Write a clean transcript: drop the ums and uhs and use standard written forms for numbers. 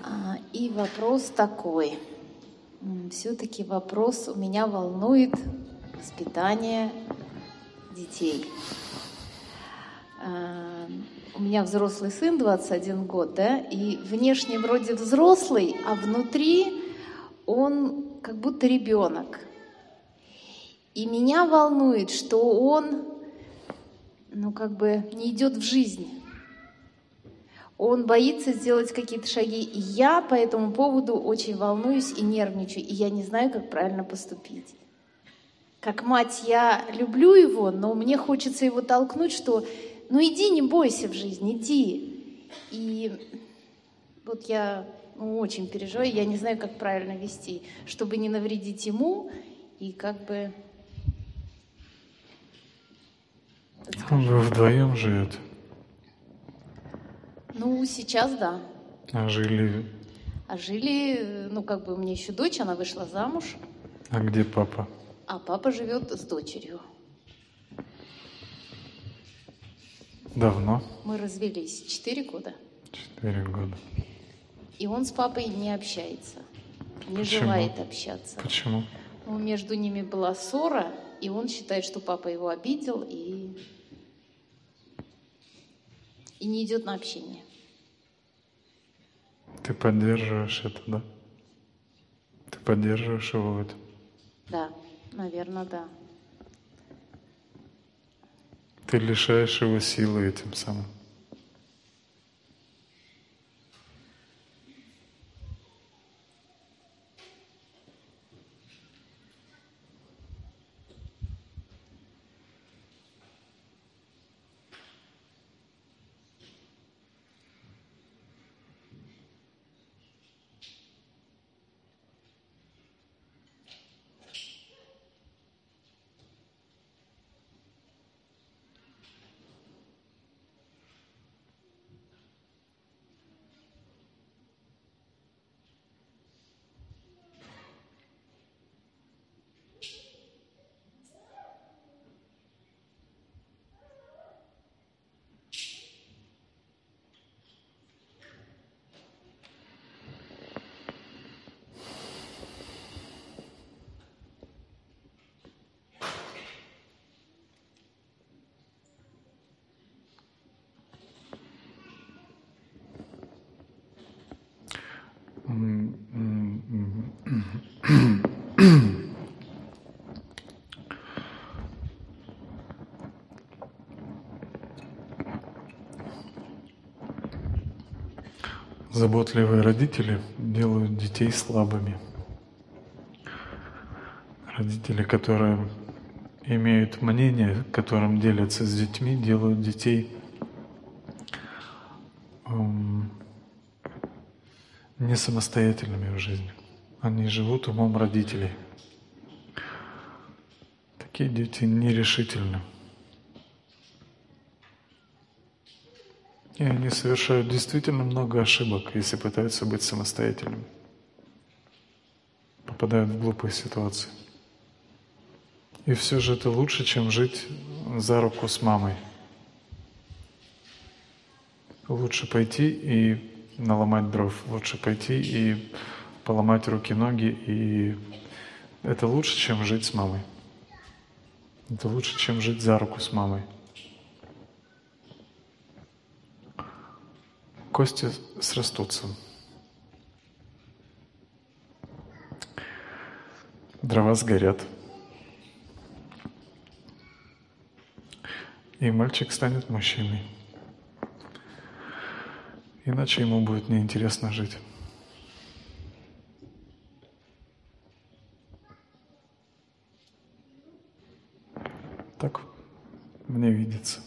И вопрос такой. Все-таки вопрос у меня волнует воспитание детей. У меня взрослый сын, 21 год, да, и внешне вроде взрослый, а внутри он как будто ребенок. И меня волнует, что он, не идет в жизнь. Он боится сделать какие-то шаги. И я по этому поводу очень волнуюсь и нервничаю, и я не знаю, как правильно поступить. Как мать я люблю его, но мне хочется его толкнуть, что иди, не бойся в жизни, иди. И вот я очень переживаю, я не знаю, как правильно вести, чтобы не навредить ему и Вы вдвоем живете? Сейчас да. А жили? У меня еще дочь, она вышла замуж. А где папа? А папа живет с дочерью. Давно? Мы развелись 4 года. 4 года. И он с папой не общается, не желает общаться. Почему? Между ними была ссора, и он считает, что папа его обидел, и не идет на общение. Ты поддерживаешь это, да? Ты поддерживаешь его в этом? Да, наверное, да. Ты лишаешь его силы этим самым. Заботливые родители делают детей слабыми. Родители, которые имеют мнение, которым делятся с детьми, делают детей не самостоятельными в жизни. Они живут умом родителей. Такие дети нерешительны. И они совершают действительно много ошибок, если пытаются быть самостоятельными. Попадают в глупые ситуации. И все же это лучше, чем жить за руку с мамой. Лучше пойти и наломать дров, лучше пойти и поломать руки-ноги, и это лучше, чем жить с мамой. Это лучше, чем жить за руку с мамой. Кости срастутся. Дрова сгорят. И мальчик станет мужчиной. Иначе ему будет неинтересно жить. Так мне видится.